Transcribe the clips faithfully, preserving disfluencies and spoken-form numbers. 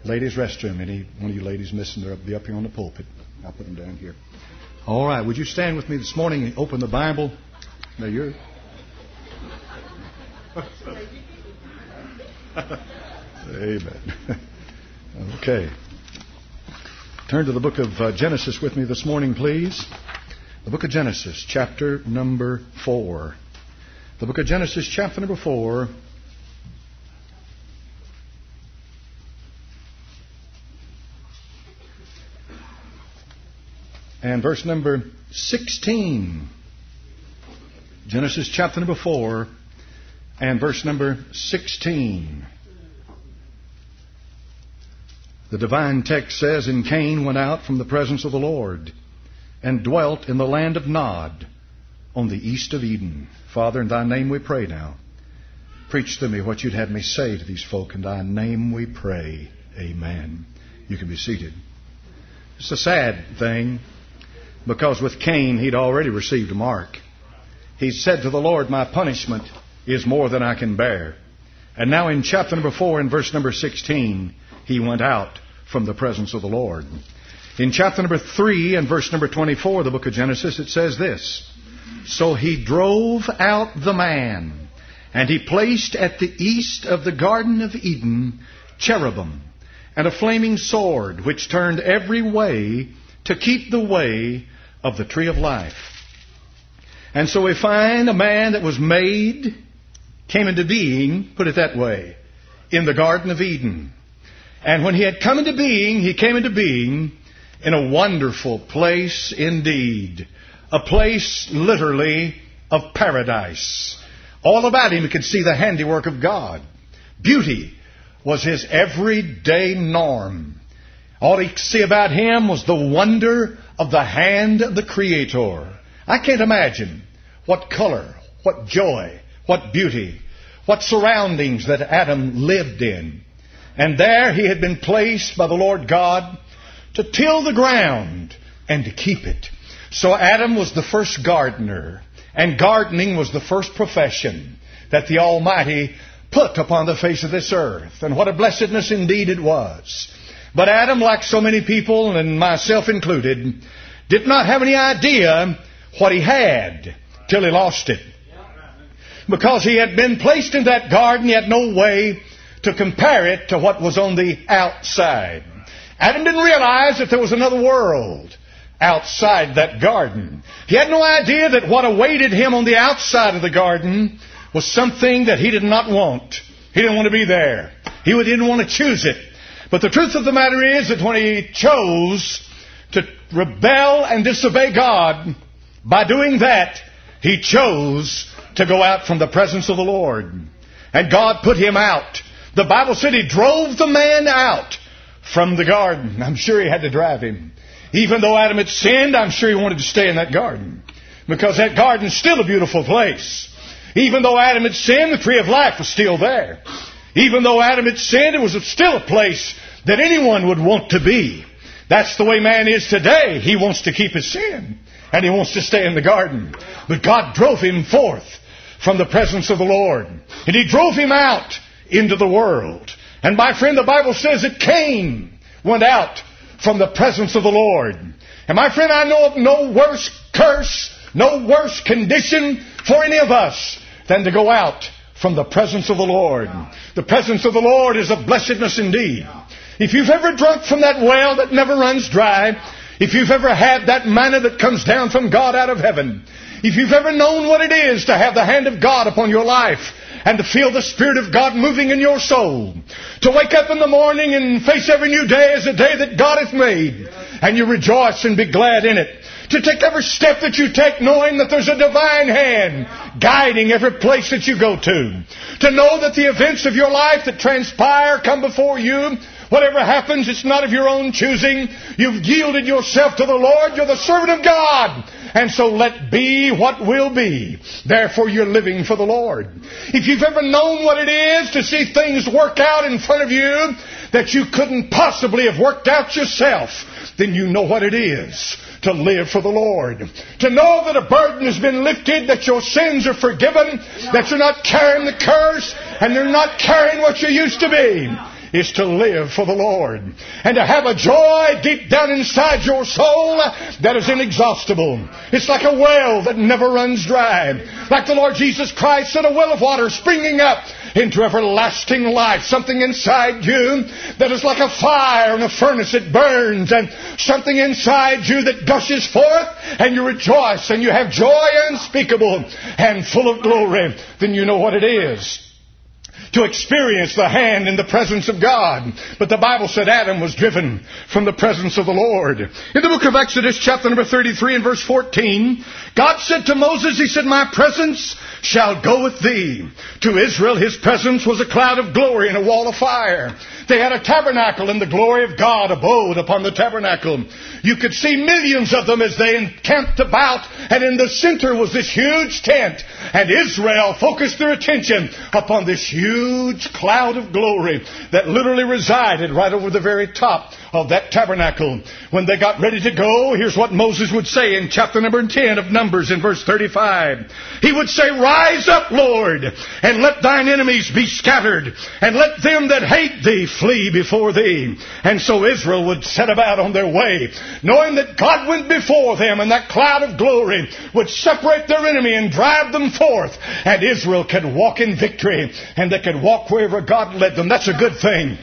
ladies' restroom. Any one of you ladies missing, they'll be up here on the pulpit. I'll put them down here. All right. Would you stand with me this morning and open the Bible? Now you're... Amen. Okay. Turn to the book of uh, Genesis with me this morning, please. The book of Genesis, chapter number four. The book of Genesis, chapter number four. And verse number sixteen. Genesis chapter number four and verse number sixteen. The divine text says, "And Cain went out from the presence of the Lord and dwelt in the land of Nod on the east of Eden." Father, in Thy name we pray now. Preach to me what You'd have me say to these folk. In Thy name we pray. Amen. You can be seated. It's a sad thing, because with Cain, he'd already received a mark. He said to the Lord, "My punishment is more than I can bear." And now in chapter number four and verse number sixteen, he went out from the presence of the Lord. In chapter number three and verse number twenty-four of the book of Genesis, it says this: "So he drove out the man, and he placed at the east of the Garden of Eden cherubim, and a flaming sword, which turned every way to keep the way of the tree of life." And so we find a man that was made, came into being, put it that way, in the Garden of Eden. And when he had come into being, he came into being in a wonderful place indeed. A place literally of paradise. All about him you could see the handiwork of God. Beauty was his everyday norm. All he could see about him was the wonder of the hand of the Creator. I can't imagine what color, what joy, what beauty, what surroundings that Adam lived in. And there he had been placed by the Lord God to till the ground and to keep it. So Adam was the first gardener, and gardening was the first profession that the Almighty put upon the face of this earth. And what a blessedness indeed it was. But Adam, like so many people, and myself included, did not have any idea what he had till he lost it. Because he had been placed in that garden, he had no way to compare it to what was on the outside. Adam didn't realize that there was another world outside that garden. He had no idea that what awaited him on the outside of the garden was something that he did not want. He didn't want to be there. He didn't want to choose it. But the truth of the matter is that when he chose to rebel and disobey God, by doing that, he chose to go out from the presence of the Lord. And God put him out. The Bible said He drove the man out from the garden. I'm sure He had to drive him. Even though Adam had sinned, I'm sure he wanted to stay in that garden. Because that garden is still a beautiful place. Even though Adam had sinned, the tree of life was still there. Even though Adam had sinned, it was still a place that anyone would want to be. That's the way man is today. He wants to keep his sin. And he wants to stay in the garden. But God drove him forth from the presence of the Lord. And He drove him out into the world. And my friend, the Bible says that Cain went out from the presence of the Lord. And my friend, I know of no worse curse, no worse condition for any of us than to go out from the presence of the Lord. The presence of the Lord is a blessedness indeed. If you've ever drunk from that well that never runs dry, if you've ever had that manna that comes down from God out of heaven, if you've ever known what it is to have the hand of God upon your life and to feel the Spirit of God moving in your soul, to wake up in the morning and face every new day as a day that God hath made, and you rejoice and be glad in it, to take every step that you take knowing that there's a divine hand guiding every place that you go to, to know that the events of your life that transpire come before you. Whatever happens, it's not of your own choosing. You've yielded yourself to the Lord. You're the servant of God. And so let be what will be. Therefore, you're living for the Lord. If you've ever known what it is to see things work out in front of you that you couldn't possibly have worked out yourself, then you know what it is to live for the Lord. To know that a burden has been lifted, that your sins are forgiven, that you're not carrying the curse, and you're not carrying what you used to be. is to live for the Lord and to have a joy deep down inside your soul that is inexhaustible. It's like a well that never runs dry. Like the Lord Jesus Christ said, a well of water springing up into everlasting life. Something inside you that is like a fire in a furnace that burns, and something inside you that gushes forth, and you rejoice and you have joy unspeakable and full of glory. Then you know what it is to experience the hand and the presence of God. But the Bible said Adam was driven from the presence of the Lord. In the book of Exodus, chapter number thirty-three and verse fourteen, God said to Moses, He said, my presence shall go with thee. To Israel, His presence was a cloud of glory and a wall of fire. They had a tabernacle, and the glory of God abode upon the tabernacle. You could see millions of them as they encamped about, and in the center was this huge tent. And Israel focused their attention upon this huge cloud of glory that literally resided right over the very top of that tabernacle. When they got ready to go, here's what Moses would say in chapter number ten of Numbers in verse thirty-five. He would say, rise up, Lord, and let thine enemies be scattered, and let them that hate thee flee before thee. And so Israel would set about on their way, knowing that God went before them, and that cloud of glory would separate their enemy and drive them forth, and Israel could walk in victory, and they could walk wherever God led them. That's a good thing.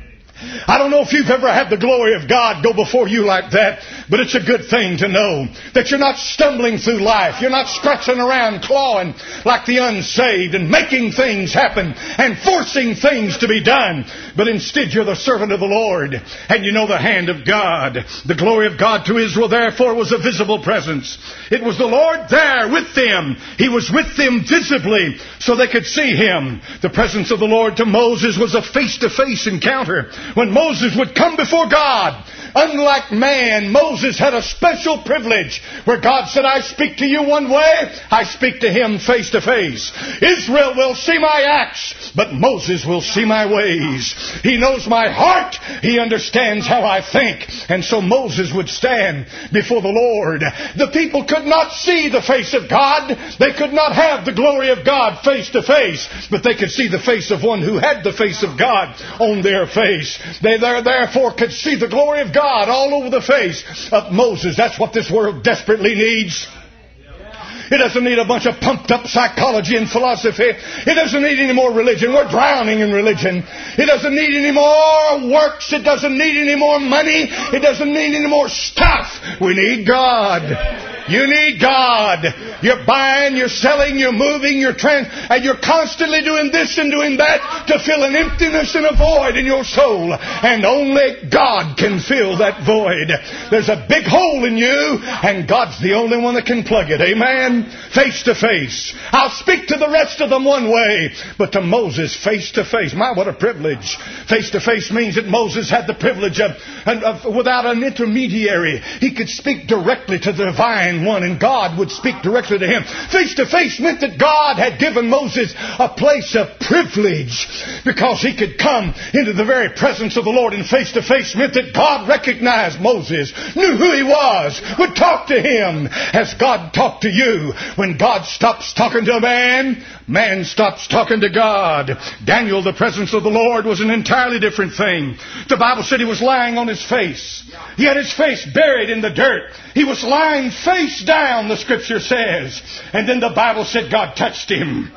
I don't know if you've ever had the glory of God go before you like that, but it's a good thing to know that you're not stumbling through life. You're not scratching around, clawing like the unsaved and making things happen and forcing things to be done. But instead you're the servant of the Lord, and you know the hand of God. The glory of God to Israel, therefore, was a visible presence. It was the Lord there with them. He was with them visibly so they could see Him. The presence of the Lord to Moses was a face-to-face encounter. When Moses would come before God, unlike man, Moses had a special privilege where God said, I speak to you one way, I speak to him face to face. Israel will see my acts, but Moses will see my ways. He knows my heart. He understands how I think. And so Moses would stand before the Lord. The people could not see the face of God. They could not have the glory of God face to face, but they could see the face of one who had the face of God on their face. They therefore could see the glory of God all over the face of Moses. That's what this world desperately needs. It doesn't need a bunch of pumped up psychology and philosophy. It doesn't need any more religion. We're drowning in religion. It doesn't need any more works. It doesn't need any more money. It doesn't need any more stuff. We need God. You need God. You're buying, you're selling, you're moving, you're trans, and you're constantly doing this and doing that to fill an emptiness and a void in your soul. And only God can fill that void. There's a big hole in you, and God's the only one that can plug it. Amen? Face to face. I'll speak to the rest of them one way, but to Moses face to face. My, what a privilege. Face to face means that Moses had the privilege of, of without an intermediary. He could speak directly to the divine one, and God would speak directly to him. Face to face meant that God had given Moses a place of privilege because he could come into the very presence of the Lord. And face to face meant that God recognized Moses, knew who he was, would talk to him as God talked to you. When God stops talking to a man, man stops talking to God. Daniel, the presence of the Lord was an entirely different thing. The Bible said he was lying on his face. He had his face buried in the dirt. He was lying face down, the Scripture says. And then the Bible said God touched him.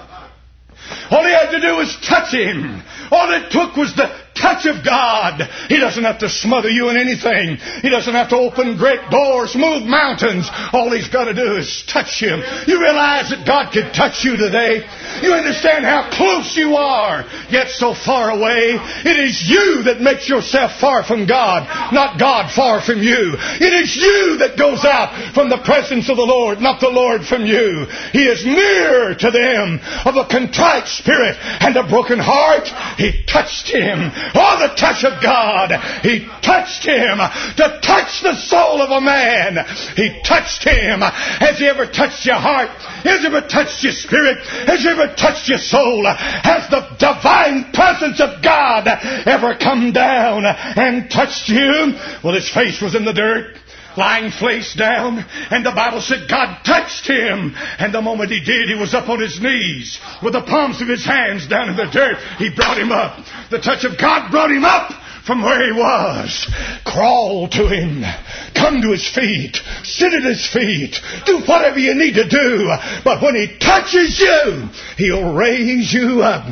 All he had to do was touch him. All it took was the touch of God. He doesn't have to smother you in anything. He doesn't have to open great doors, move mountains. All he's got to do is touch him. You realize that God could touch you today? You understand how close you are, yet so far away? It is you that makes yourself far from God, not God far from you. It is you that goes out from the presence of the Lord, not the Lord from you. He is near to them of a contrite spirit and a broken heart. He touched him. Oh, the touch of God. He touched him to touch the soul of a man. He touched him. Has he ever touched your heart? Has he ever touched your spirit? Has he ever touched your soul? Has the divine presence of God ever come down and touched you? Well, his face was in the dirt. lying face down, and the Bible said God touched him, and the moment he did, he was up on his knees with the palms of his hands down in the dirt. He brought him up. The touch of God brought him up from where he was. Crawl to him. Come to his feet. Sit at his feet. Do whatever you need to do. But when he touches you, he'll raise you up.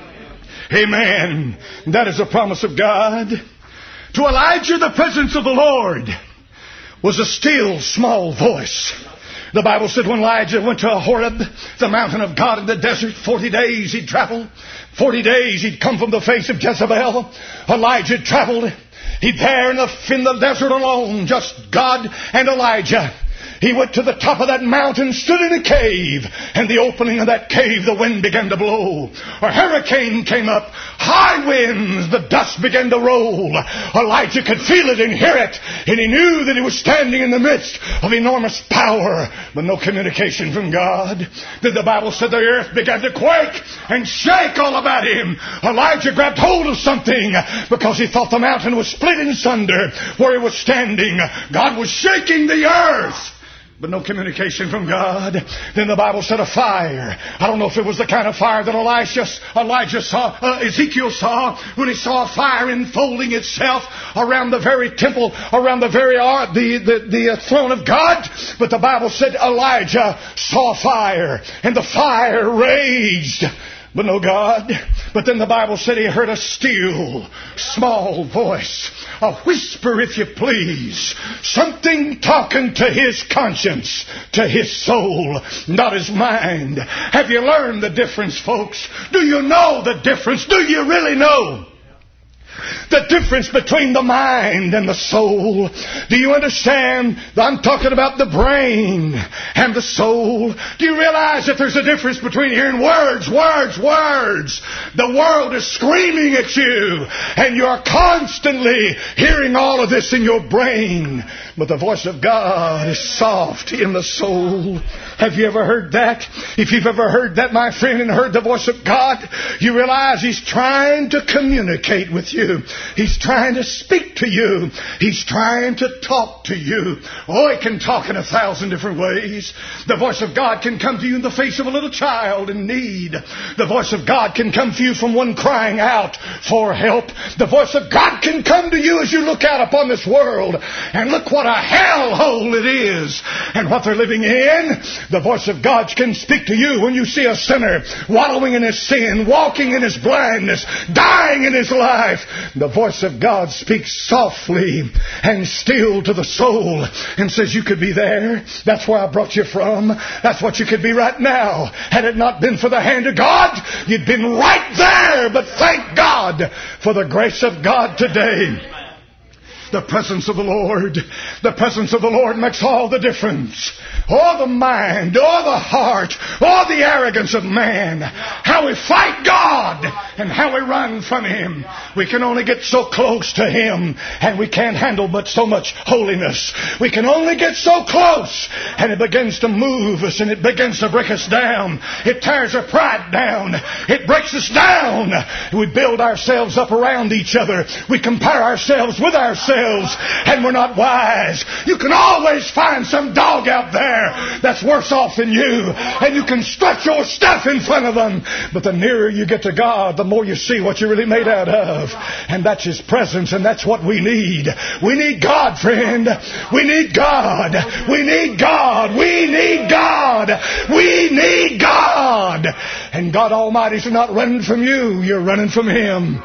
Amen. That is a promise of God. To Elijah, the presence of the Lord was a still, small voice. The Bible said when Elijah went to Horeb, the mountain of God in the desert, forty days he'd traveled. Forty days he'd come from the face of Jezebel. Elijah traveled. He'd there in the, in the desert alone, just God and Elijah. He went to the top of that mountain, stood in a cave, and the opening of that cave, the wind began to blow. A hurricane came up, high winds, the dust began to roll. Elijah could feel it and hear it, and he knew that he was standing in the midst of enormous power, but no communication from God. Then the Bible said the earth began to quake and shake all about him. Elijah grabbed hold of something because he thought the mountain was split in sunder where he was standing. God was shaking the earth, but no communication from God. Then the Bible said a fire. I don't know if it was the kind of fire that Elijah, Elijah saw, uh, Ezekiel saw when he saw a fire enfolding itself around the very temple, around the very uh, the the, the uh, throne of God. But the Bible said Elijah saw fire, and the fire raged, but no God. But then the Bible said he heard a still, small voice, a whisper, if you please, something talking to his conscience, to his soul, not his mind. Have you learned the difference, folks? Do you know the difference? Do you really know the difference between the mind and the soul? Do you understand? I'm talking about the brain and the soul. Do you realize that there's a difference between hearing words, words, words? The world is screaming at you, and you're constantly hearing all of this in your brain. But the voice of God is soft in the soul. Have you ever heard that? If you've ever heard that, my friend, and heard the voice of God, you realize He's trying to communicate with you. He's trying to speak to you. He's trying to talk to you. Oh, He can talk in a thousand different ways. The voice of God can come to you in the face of a little child in need. The voice of God can come to you from one crying out for help. The voice of God can come to you as you look out upon this world and look what a hellhole it is and what they're living in. The voice of God can speak to you when you see a sinner wallowing in his sin, walking in his blindness, dying in his life. The voice of God speaks softly and still to the soul and says, you could be there. That's where I brought you from. That's what you could be right now. Had it not been for the hand of God, you'd been right there. But thank God for the grace of God today. The presence of the Lord. The presence of the Lord makes all the difference. Oh, the mind. Oh, the heart. Oh, the arrogance of man. How we fight God and how we run from Him. We can only get so close to Him and we can't handle but so much holiness. We can only get so close and it begins to move us and it begins to break us down. It tears our pride down. It breaks us down. We build ourselves up around each other. We compare ourselves with ourselves. And we're not wise. You can always find some dog out there that's worse off than you, and you can strut your stuff in front of them. But the nearer you get to God, the more you see what you're really made out of. And that's His presence, and that's what we need. We need God, friend. We need God. We need God. We need God. We need God. And God Almighty's not running from you. You're running from Him.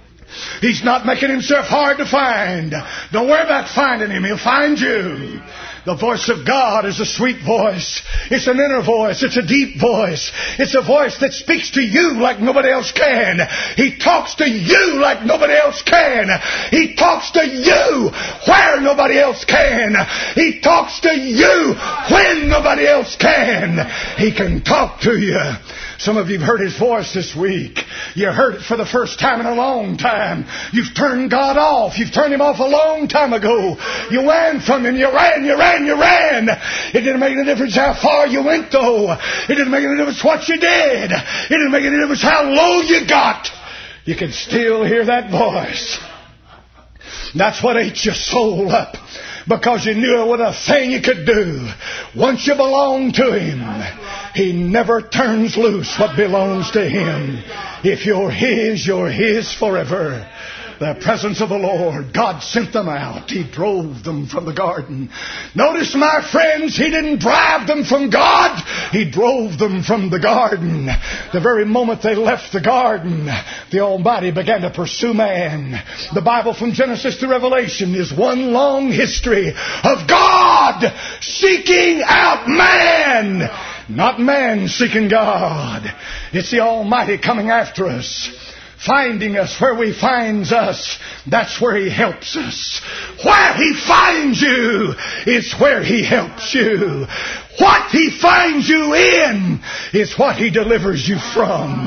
He's not making Himself hard to find. Don't worry about finding Him. He'll find you. The voice of God is a sweet voice. It's an inner voice. It's a deep voice. It's a voice that speaks to you like nobody else can. He talks to you like nobody else can. He talks to you where nobody else can. He talks to you when nobody else can. He can talk to you. Some of you have heard His voice this week. You heard it for the first time in a long time. You've turned God off. You've turned Him off a long time ago. You ran from Him. You ran, you ran, you ran. It didn't make any difference how far you went, though. It didn't make any difference what you did. It didn't make any difference how low you got. You could still hear that voice. That's what ate your soul up. because you knew it was a thing you could do. Once you belong to Him, He never turns loose what belongs to Him. If you're His, you're His forever. The presence of the Lord. God sent them out. He drove them from the garden. Notice, my friends, He didn't drive them from God. He drove them from the garden. The very moment they left the garden, the Almighty began to pursue man. The Bible from Genesis to Revelation is one long history of God seeking out man. Not man seeking God. It's the Almighty coming after us. Finding us where He finds us, that's where He helps us. Where He finds you is where He helps you. What He finds you in is what He delivers you from.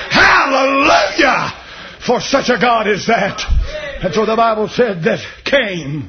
Hallelujah! For such a God as that. And so the Bible said that Cain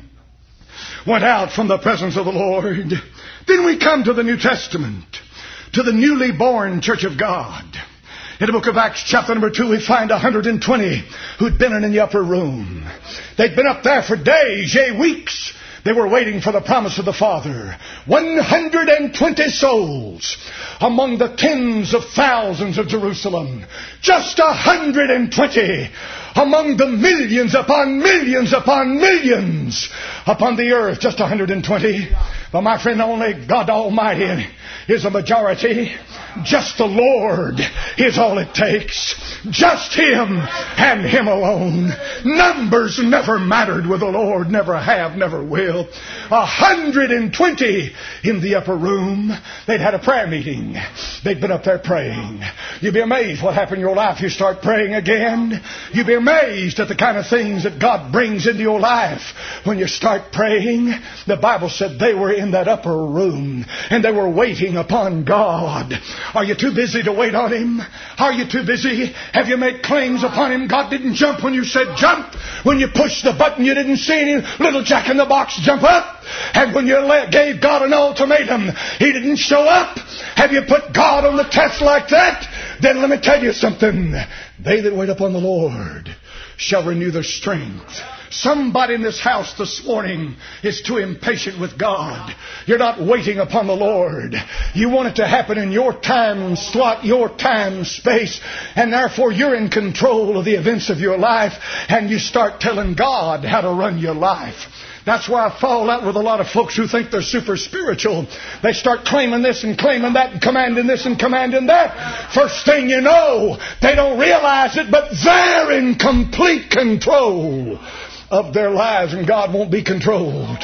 went out from the presence of the Lord. Then we come to the New Testament, to the newly born church of God. In the book of Acts, chapter number two, we find one hundred twenty who'd been in the upper room. They'd been up there for days, yea, weeks. They were waiting for the promise of the Father. one hundred twenty souls among the tens of thousands of Jerusalem. Just one hundred twenty among the millions upon millions upon millions upon the earth. Just one hundred twenty. But my friend, only God Almighty is a majority. Just the Lord is all it takes. Just Him and Him alone. Numbers never mattered with the Lord. Never have, never will. A hundred and twenty in the upper room. They'd had a prayer meeting. They'd been up there praying. You'd be amazed what happened in your life. You start praying again. You'd be amazed at the kind of things that God brings into your life when you start praying. The Bible said they were in that upper room and they were waiting upon God. Are you too busy to wait on Him? Are you too busy? Have you made claims upon Him? God didn't jump when you said jump. When you pushed the button, you didn't see any little jack in the box jump up. And when you gave God an ultimatum, He didn't show up. Have you put God on the test like that? Then let me tell you something. They that wait upon the Lord shall renew their strength. Somebody in this house this morning is too impatient with God. You're not waiting upon the Lord. You want it to happen in your time slot, your time space, and therefore you're in control of the events of your life, and you start telling God how to run your life. That's why I fall out with a lot of folks who think they're super spiritual. They start claiming this and claiming that and commanding this and commanding that. First thing you know, they don't realize it, but they're in complete control of their lives, and God won't be controlled.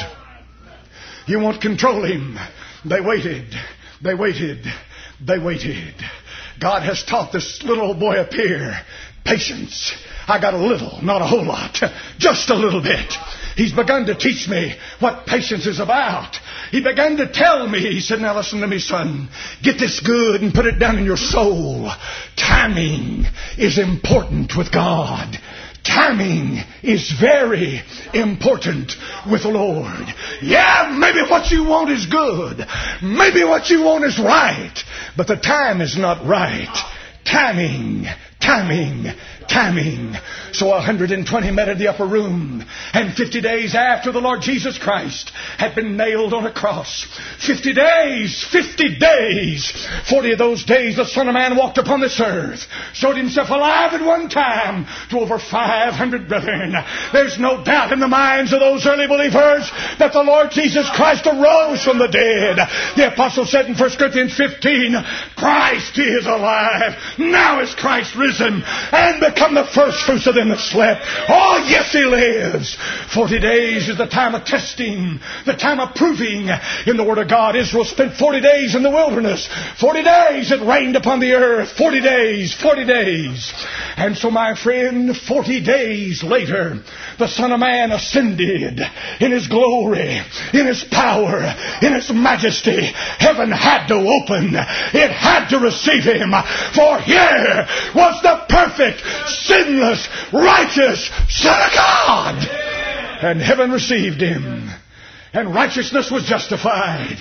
You won't control Him. They waited. They waited. They waited. God has taught this little old boy up here patience. I got a little, not a whole lot, just a little bit. He's begun to teach me what patience is about. He began to tell me, he said, now listen to me, son. Get this good and put it down in your soul. Timing is important with God. Timing is very important with the Lord. Yeah, maybe what you want is good. Maybe what you want is right. But the time is not right. Timing, timing, timing. So one hundred twenty met in the upper room. And fifty days after the Lord Jesus Christ had been nailed on a cross. fifty days, fifty days. forty of those days the Son of Man walked upon this earth. Showed Himself alive at one time to over five hundred brethren. There's no doubt in the minds of those early believers that the Lord Jesus Christ arose from the dead. The apostle said in First Corinthians fifteen, Christ is alive. Now is Christ risen and become the first fruits of them that slept. Oh, yes, He lives. Forty days is the time of testing, the time of proving. In the Word of God, Israel spent forty days in the wilderness. Forty days it rained upon the earth. Forty days, forty days. And so, my friend, forty days later, the Son of Man ascended in His glory, in His power, in His majesty. Heaven had to open. It had to receive Him. For here was the perfect, sinless, righteous Son of God. And heaven received Him. And righteousness was justified.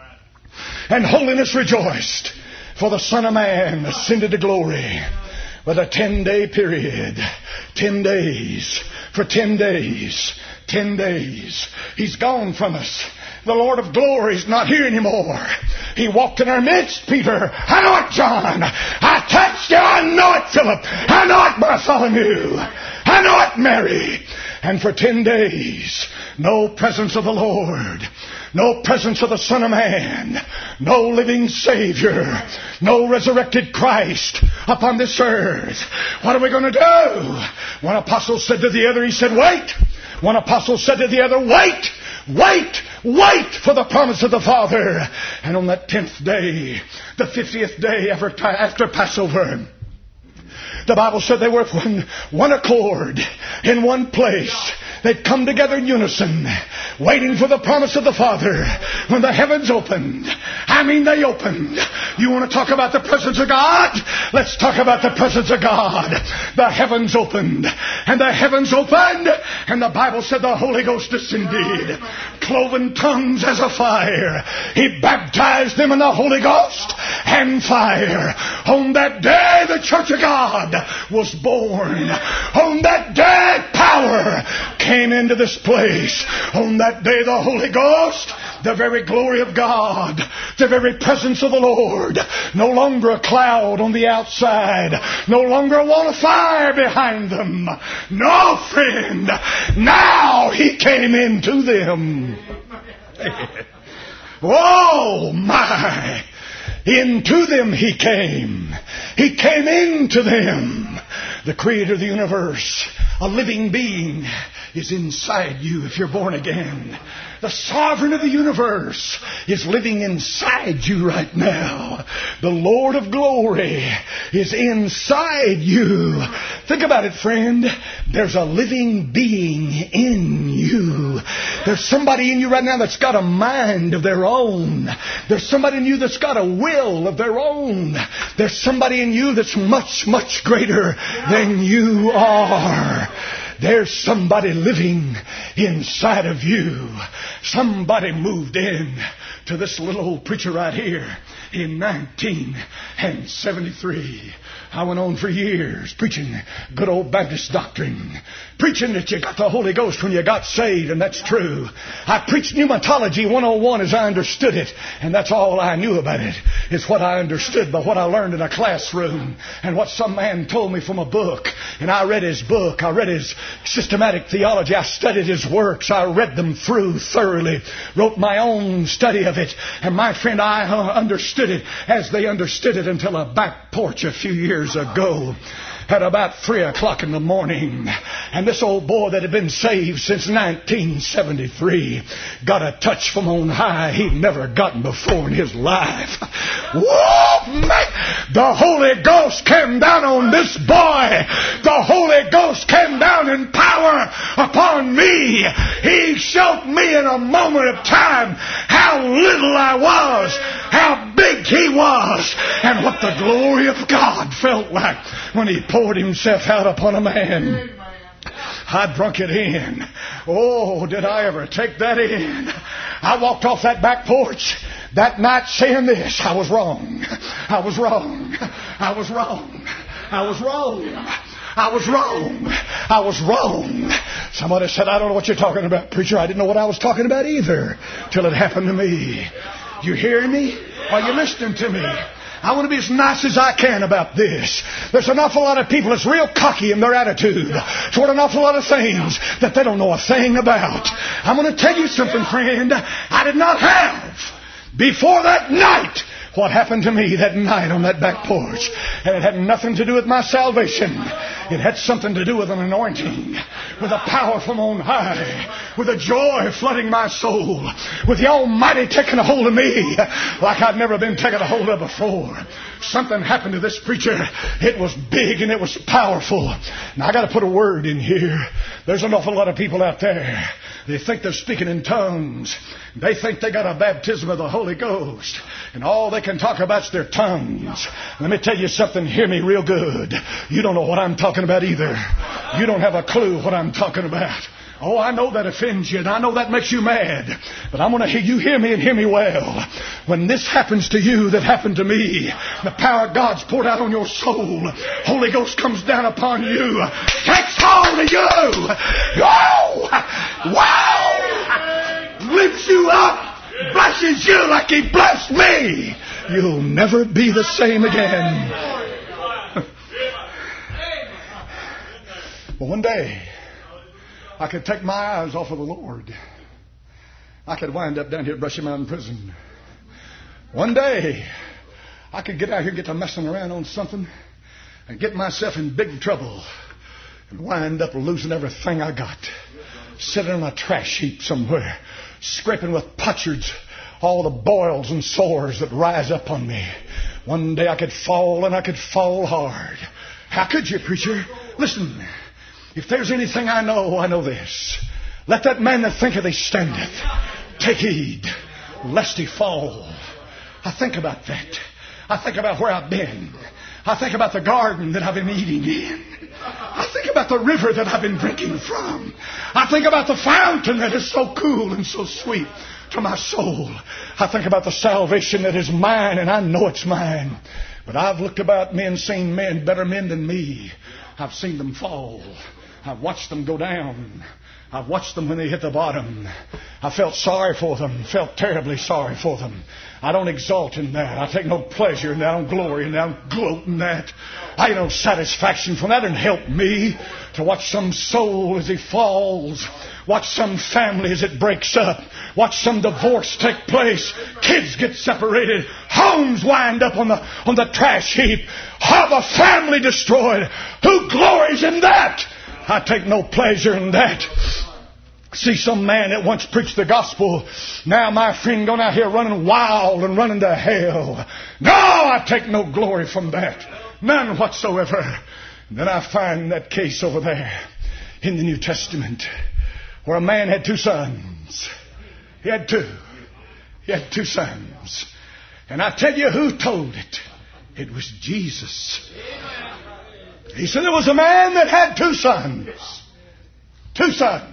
And holiness rejoiced. For the Son of Man ascended to glory. With a ten-day period. Ten days. For ten days. Ten days. He's gone from us. The Lord of glory is not here anymore. He walked in our midst, Peter. I know it, John. I touched you. I know it, Philip. I know it, Bartholomew. I know it, Mary. And for ten days, no presence of the Lord. No presence of the Son of Man. No living Savior. No resurrected Christ upon this earth. What are we going to do? One apostle said to the other, he said, wait. One apostle said to the other, wait. Wait, wait for the promise of the Father. And on that tenth day, the fiftieth day after Passover, the Bible said they were in one accord, in one place. They'd come together in unison, waiting for the promise of the Father. When the heavens opened, I mean they opened. You want to talk about the presence of God? Let's talk about the presence of God. The heavens opened, and the heavens opened, and the Bible said the Holy Ghost descended, cloven tongues as a fire. He baptized them in the Holy Ghost and fire. On that day, the Church of God was born. On that day, power came into this place. On that day, the Holy Ghost, the very glory of God, the very presence of the Lord, no longer a cloud on the outside, no longer a wall of fire behind them. No, friend, now He came into them. Oh, my! Into them He came. He came into them. The Creator of the universe, a living being, is inside you if you're born again. The Sovereign of the universe is living inside you right now. The Lord of glory is inside you. Think about it, friend. There's a living being in you. There's somebody in you right now that's got a mind of their own. There's somebody in you that's got a will of their own. There's somebody in you that's much, much greater than you are. There's somebody living inside of you. Somebody moved in to this little old preacher right here in nineteen seventy-three. I went on for years preaching good old Baptist doctrine, preaching that you got the Holy Ghost when you got saved, and that's true. I preached pneumatology one oh one as I understood it, and that's all I knew about it. It's what I understood by what I learned in a classroom and what some man told me from a book. And I read his book. I read his systematic theology. I studied his works. I read them through thoroughly, wrote my own study of it. And my friend, I understood it as they understood it until a back porch a few years ago at about three o'clock in the morning. And this old boy that had been saved since nineteen seventy-three got a touch from on high he'd never gotten before in his life. Whoa, man! The Holy Ghost came down on this boy. The Holy Ghost came down in power upon me. He showed me in a moment of time how little I was, how big He was, and what the glory of God felt like when He poured Himself out upon a man. I drunk it in. Oh, did I ever take that in. I walked off that back porch that night saying this: I was wrong. I was wrong. I was wrong. I was wrong. I was wrong. I was wrong. Somebody said, I don't know what you're talking about, preacher. I didn't know what I was talking about either till it happened to me. You hearing me? Are you listening to me? I want to be as nice as I can about this. There's an awful lot of people that's real cocky in their attitude toward an awful lot of things that they don't know a thing about. I'm going to tell you something, friend. I did not have, before that night, what happened to me that night on that back porch. And it had nothing to do with my salvation. It had something to do with an anointing, with a power from on high, with a joy flooding my soul, with the Almighty taking a hold of me like I'd never been taken a hold of before. Something happened to this preacher. It was big and it was powerful. Now I got to put a word in here. There's an awful lot of people out there. They think they're speaking in tongues. They think they got a baptism of the Holy Ghost, and all they can talk about is their tongues. Let me tell you something. Hear me real good. You don't know what I'm talking about either. You don't have a clue what I'm talking about. Oh, I know that offends you, and I know that makes you mad. But I'm going to hear you hear me and hear me well. When this happens to you that happened to me, the power of God's poured out on your soul. Holy Ghost comes down upon you, takes hold to you. Whoa! Whoa! Lifts you up, blesses you like He blessed me. You'll never be the same again. But one day, I could take my eyes off of the Lord. I could wind up down here at Brushy Mountain Prison. One day, I could get out here and get to messing around on something and get myself in big trouble and wind up losing everything I got. Sitting on a trash heap somewhere, scraping with potsherds all the boils and sores that rise up on me. One day I could fall, and I could fall hard. How could you, preacher? Listen, if there's anything I know, I know this. Let that man that thinketh he standeth take heed, lest he fall. I think about that. I think about where I've been. I think about the garden that I've been eating in. I think about the river that I've been drinking from. I think about the fountain that is so cool and so sweet to my soul. I think about the salvation that is mine, and I know it's mine. But I've looked about me and seen men, better men than me. I've seen them fall. I've watched them go down. I've watched them when they hit the bottom. I felt sorry for them, felt terribly sorry for them. I don't exalt in that. I take no pleasure in that. I don't glory in that. I don't gloat in that. I get no satisfaction from that. It doesn't help me to watch some soul as he falls. Watch some family as it breaks up. Watch some divorce take place. Kids get separated. Homes wind up on the, on the trash heap. Have a family destroyed. Who glories in that? I take no pleasure in that. See some man that once preached the gospel, now my friend going out here running wild and running to hell. No, I take no glory from that. None whatsoever. And then I find that case over there in the New Testament where a man had two sons. He had two. He had two sons. And I tell you who told it. It was Jesus. He said there was a man that had two sons. Two sons.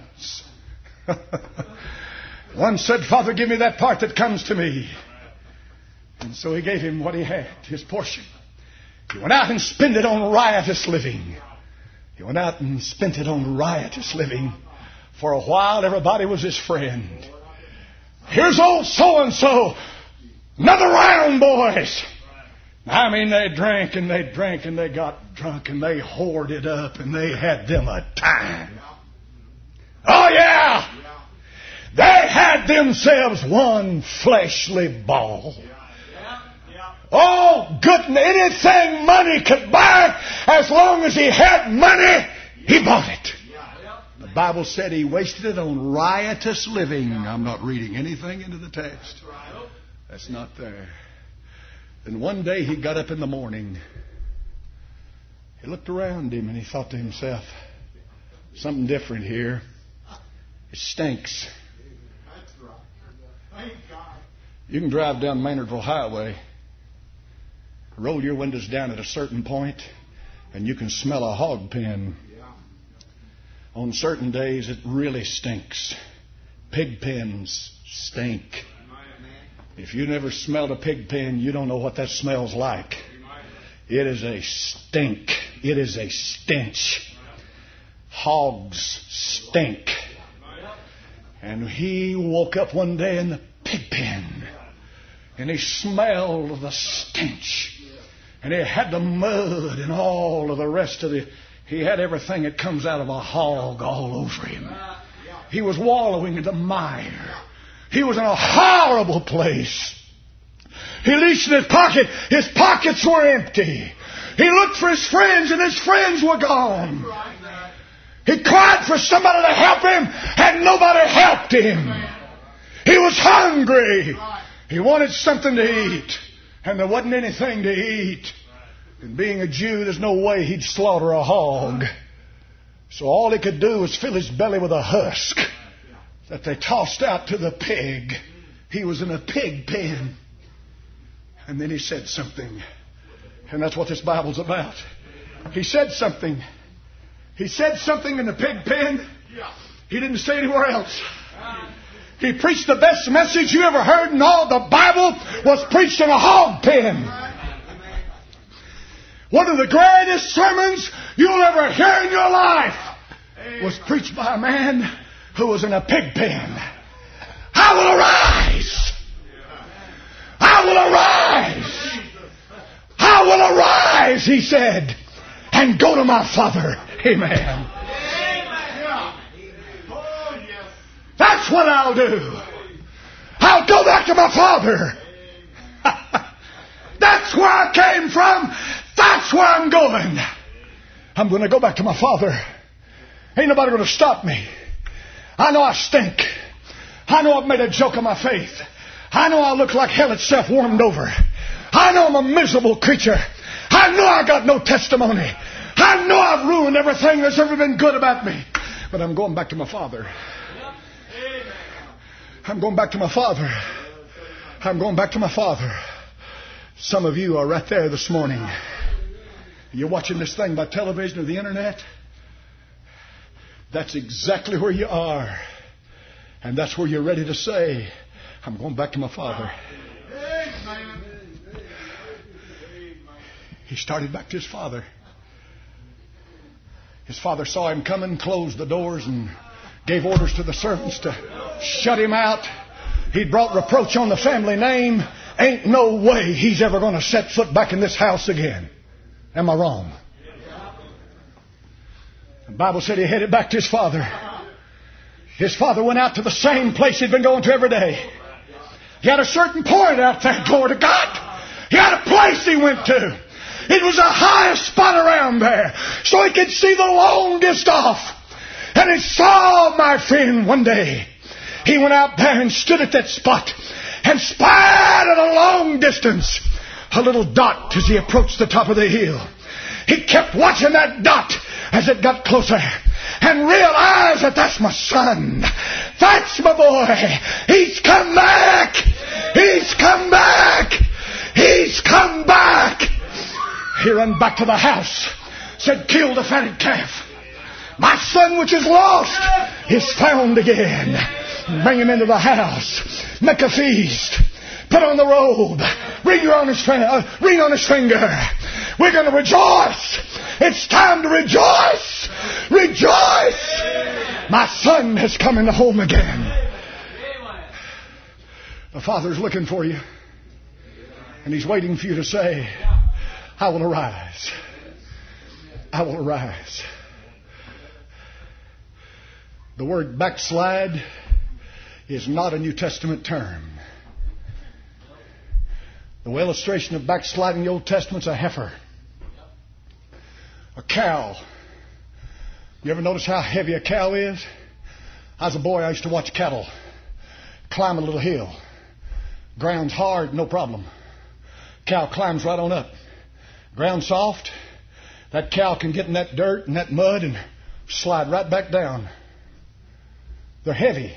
One said, Father, give me that part that comes to me. And so he gave him what he had, his portion. He went out and spent it on riotous living. He went out and spent it on riotous living. For a while, everybody was his friend. Here's old so-and-so. Another round, boys. I mean, they drank and they drank and they got drunk and they hoarded up and they had them a time. Oh, yeah! They had themselves one fleshly ball. Oh, goodness, anything money could buy, as long as he had money, he bought it. The Bible said he wasted it on riotous living. I'm not reading anything into the text. That's not there. And one day he got up in the morning. He looked around him and he thought to himself, something different here. It stinks. You can drive down Maynardville Highway, roll your windows down at a certain point, and you can smell a hog pen. On certain days, it really stinks. Pig pens stink. If you never smelled a pig pen, you don't know what that smells like. It is a stink. It is a stench. Hogs stink. And he woke up one day in the pig pen, and he smelled the stench, and he had the mud and all of the rest of the... He had everything that comes out of a hog all over him. He was wallowing in the mire. He was in a horrible place. He reached in his pocket. His pockets were empty. He looked for his friends, and his friends were gone. He cried for somebody to help him, and nobody helped him. He was hungry. He wanted something to eat, and there wasn't anything to eat. And being a Jew, there's no way he'd slaughter a hog. So all he could do was fill his belly with a husk that they tossed out to the pig. He was in a pig pen. And then he said something. And that's what this Bible's about. He said something. He said something in the pig pen. He didn't say anywhere else. He preached the best message you ever heard in all the Bible was preached in a hog pen. One of the greatest sermons you'll ever hear in your life was preached by a man who was in a pig pen. I will arise. I will arise. I will arise, he said, and go to my Father. Amen. That's what I'll do. I'll go back to my Father. That's where I came from. That's where I'm going. I'm going to go back to my Father. Ain't nobody going to stop me. I know I stink. I know I've made a joke of my faith. I know I look like hell itself warmed over. I know I'm a miserable creature. I know I got no testimony. I know I've ruined everything that's ever been good about me. But I'm going back to my Father. I'm going back to my Father. I'm going back to my Father. Some of you are right there this morning. You're watching this thing by television or the internet. That's exactly where you are. And that's where you're ready to say, I'm going back to my Father. He started back to his father. His father saw him coming, closed the doors, and gave orders to the servants to shut him out. He'd brought reproach on the family name. Ain't no way he's ever going to set foot back in this house again. Am I wrong? The Bible said he headed back to his father. His father went out to the same place he'd been going to every day. He had a certain point out there, glory to God. He had a place he went to. It was the highest spot around there, so he could see the longest off. And he saw, my friend, one day, he went out there and stood at that spot and spied at a long distance a little dot as he approached the top of the hill. He kept watching that dot as it got closer and realized that that's my son. That's my boy. He's come back. He's come back. He's come back. He ran back to the house, said, kill the fatted calf. My son which is lost is found again. Bring him into the house. Make a feast. Put on the robe. Ring on his, uh, ring on his finger. We're going to rejoice. It's time to rejoice. Rejoice. My son has come into home again. The Father's looking for you. And He's waiting for you to say, I will arise. I will arise. The word backslide is not a New Testament term. The illustration of backsliding in the Old Testament's a heifer. A cow. You ever notice how heavy a cow is? I was a boy, I used to watch cattle climb a little hill. Ground's hard, no problem. Cow climbs right on up. Ground soft. That cow can get in that dirt and that mud and slide right back down. They're heavy.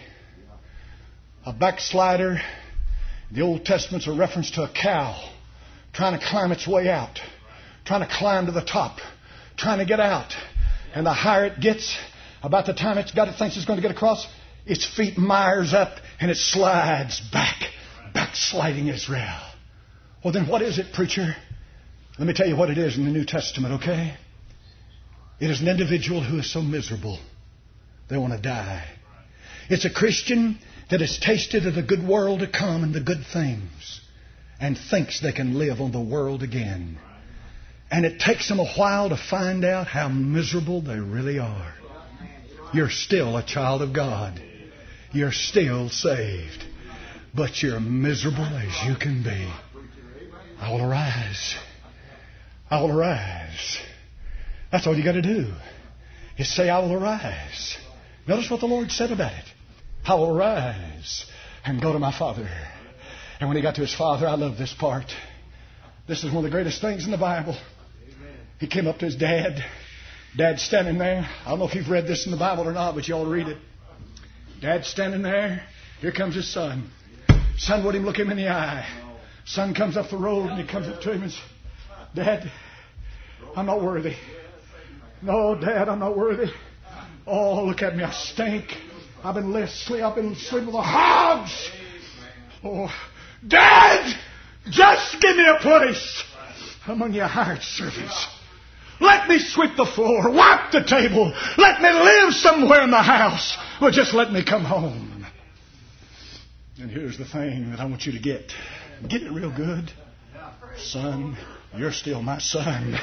A backslider, the Old Testament's a reference to a cow trying to climb its way out, trying to climb to the top, trying to get out. And the higher it gets, about the time it's got it thinks it's going to get across, its feet mires up and it slides back, backsliding Israel. Well, then what is it, preacher? Let me tell you what it is in the New Testament, okay? It is an individual who is so miserable they want to die. It's a Christian that has tasted of the good world to come and the good things and thinks they can live on the world again. And it takes them a while to find out how miserable they really are. You're still a child of God. You're still saved. But you're miserable as you can be. I will arise. I will arise. That's all you got to do. Is say, I will arise. Notice what the Lord said about it. I will arise and go to my Father. And when he got to his Father, I love this part. This is one of the greatest things in the Bible. He came up to his dad. Dad's standing there. I don't know if you've read this in the Bible or not, but you ought to read it. Dad's standing there. Here comes his son. Son wouldn't even look him in the eye. Son comes up the road and he comes up to him and says, Dad, I'm not worthy. No, Dad, I'm not worthy. Oh, look at me. I stink. I've been sleeping. I've been sleeping with the hogs. Oh, Dad, just give me a place among your hired servants. Let me sweep the floor, wipe the table. Let me live somewhere in the house. Well, just let me come home. And here's the thing that I want you to get. Get it real good. Son, you're still my son.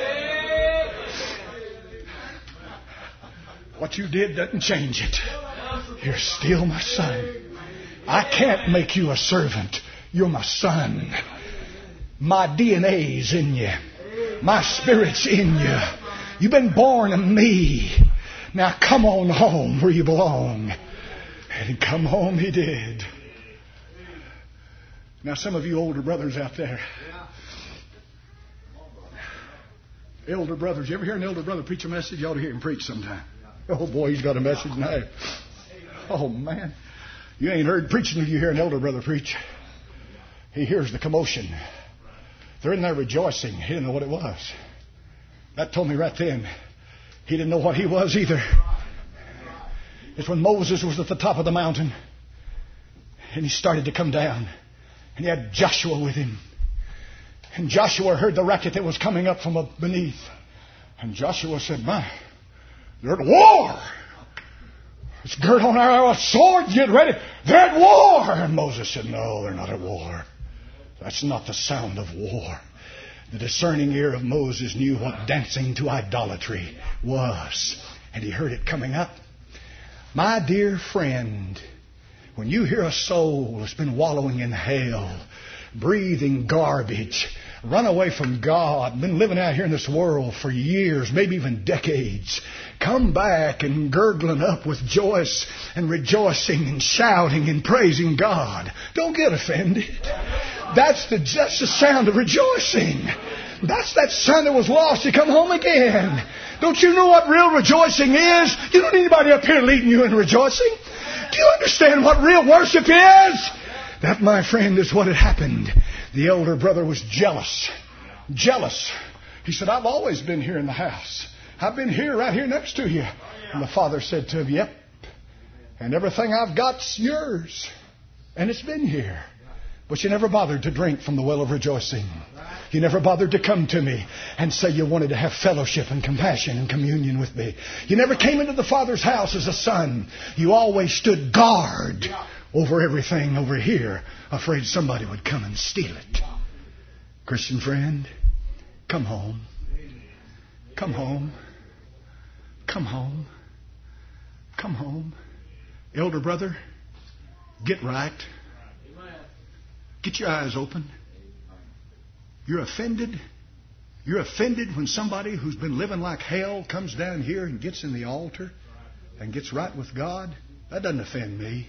What you did doesn't change it. You're still my son. I can't make you a servant. You're my son. My D N A's in you. My spirit's in you. You've been born of me. Now come on home where you belong. And come home he did. Now some of you older brothers out there. Elder brothers. You ever hear an elder brother preach a message? You ought to hear him preach sometime. Oh boy, he's got a message now. Oh man. You ain't heard preaching till you hear an elder brother preach. He hears the commotion. They're in there rejoicing. He didn't know what it was. That told me right then. He didn't know what he was either. It's when Moses was at the top of the mountain. And he started to come down. And he had Joshua with him. And Joshua heard the racket that was coming up from up beneath. And Joshua said, my, they're at war. Let's gird on our swords, get ready. They're at war. And Moses said, no, they're not at war. That's not the sound of war. The discerning ear of Moses knew what dancing to idolatry was. And he heard it coming up. My dear friend, when you hear a soul that's been wallowing in hell, breathing garbage, run away from God, been living out here in this world for years, maybe even decades, come back and gurgling up with joy and rejoicing and shouting and praising God. Don't get offended. That's the, that's the sound of rejoicing. That's that son that was lost to come home again. Don't you know what real rejoicing is? You don't need anybody up here leading you in rejoicing. Do you understand what real worship is? That, my friend, is what had happened. The elder brother was jealous. Jealous. He said, I've always been here in the house. I've been here, right here next to you. And the father said to him, yep. And everything I've got's yours. And it's been here. But you never bothered to drink from the well of rejoicing. You never bothered to come to me and say you wanted to have fellowship and compassion and communion with me. You never came into the Father's house as a son. You always stood guard over everything over here, afraid somebody would come and steal it. Christian friend, come home. Come home. Come home. Come home. Elder brother, get right. Get your eyes open. You're offended. You're offended when somebody who's been living like hell comes down here and gets in the altar and gets right with God. That doesn't offend me.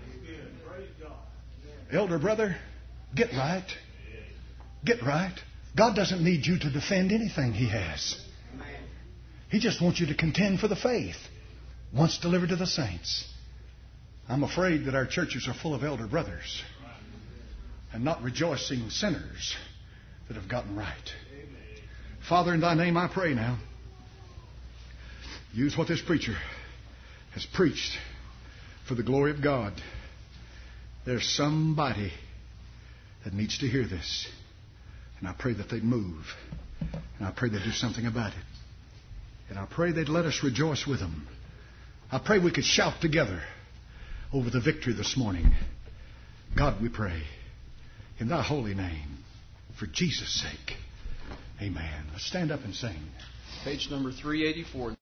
Elder brother, get right. Get right. God doesn't need you to defend anything He has. He just wants you to contend for the faith once delivered to the saints. I'm afraid that our churches are full of elder brothers and not rejoicing sinners that have gotten right. Father, in Thy name I pray now. Use what this preacher has preached for the glory of God. There's somebody that needs to hear this. And I pray that they'd move. And I pray they'd do something about it. And I pray they'd let us rejoice with them. I pray we could shout together over the victory this morning. God, we pray in Thy holy name, for Jesus' sake. Amen. Let's stand up and sing. Page number three eighty-four.